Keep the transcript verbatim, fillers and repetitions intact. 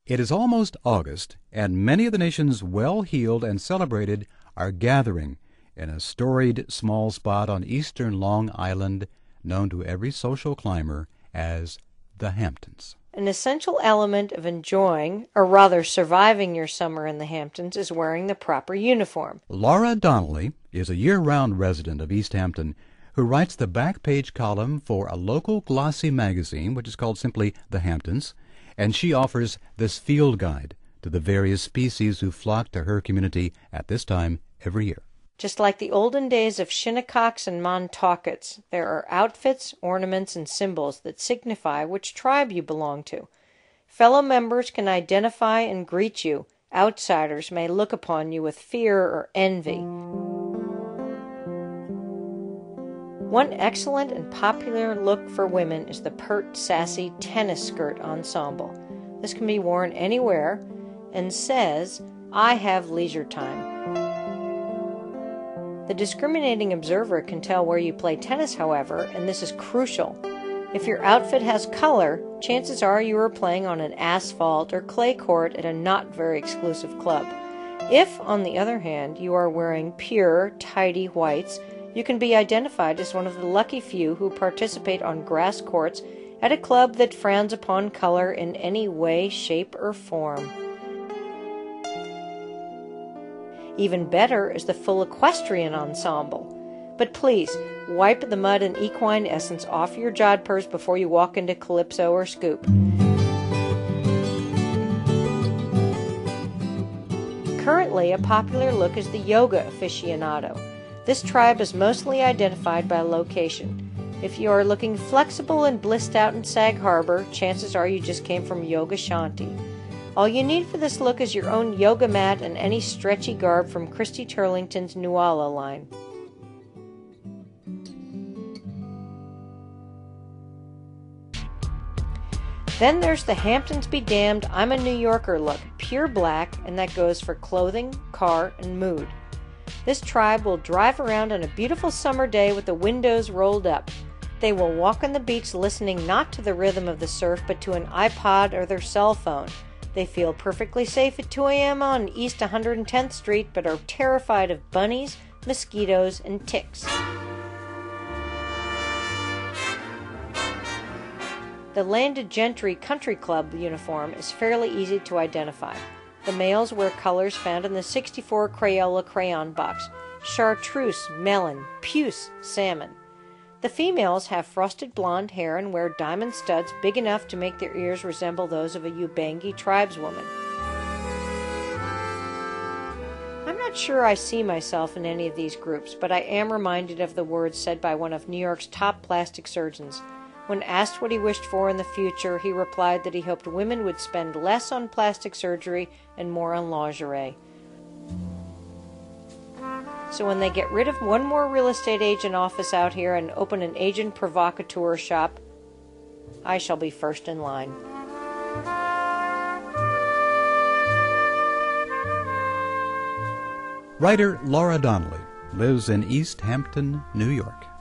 It is almost August, and many of the nation's well-heeled and celebrated are gathering in a storied small spot on eastern Long Island known to every social climber as the Hamptons. An essential element of enjoying, or rather surviving your summer in the Hamptons is wearing the proper uniform. Laura Donnelly is a year-round resident of East Hampton who writes the back page column for a local glossy magazine, which is called simply The Hamptons, and she offers this field guide to the various species who flock to her community at this time every year. Just like the olden days of shinnencocks and montaukets, there are outfits, ornaments, and symbols that signify which tribe you belong to. Fellow members can identify and greet you. Outsiders may look upon you with fear or envy. One excellent and popular look for women is the pert, sassy tennis skirt ensemble. This can be worn anywhere and says, "I have leisure time." The discriminating observer can tell where you play tennis, however, and this is crucial. If your outfit has color, chances are you are playing on an asphalt or clay court at a not very exclusive club. If, on the other hand, you are wearing pure, tidy whites, you can be identified as one of the lucky few who participate on grass courts at a club that frowns upon color in any way, shape, or form. Even better is the full equestrian ensemble. But please, wipe the mud and equine essence off your jodhpurs before you walk into Calypso or Scoop. Currently, a popular look is the yoga aficionado. This tribe is mostly identified by location. If you are looking flexible and blissed out in Sag Harbor, chances are you just came from Yoga Shanti. All you need for this look is your own yoga mat and any stretchy garb from Christy Turlington's Nuala line. Then there's the Hamptons be damned, I'm a New Yorker look, pure black, and that goes for clothing, car, and mood. This tribe will drive around on a beautiful summer day with the windows rolled up. They will walk on the beach listening not to the rhythm of the surf but to an iPod or their cell phone. They feel perfectly safe at two a m on East one hundred tenth Street but are terrified of bunnies, mosquitoes, and ticks. The Landed Gentry Country Club uniform is fairly easy to identify. The males wear colors found in the sixty-four Crayola crayon box: chartreuse, melon, puce, salmon. The females have frosted blonde hair and wear diamond studs big enough to make their ears resemble those of a Ubangi tribeswoman. I'm not sure I see myself in any of these groups, but I am reminded of the words said by one of New York's top plastic surgeons. When asked what he wished for in the future, he replied that he hoped women would spend less on plastic surgery and more on lingerie. So when they get rid of one more real estate agent office out here and open an agent provocateur shop, I shall be first in line. Writer Laura Donnelly lives in East Hampton, New York.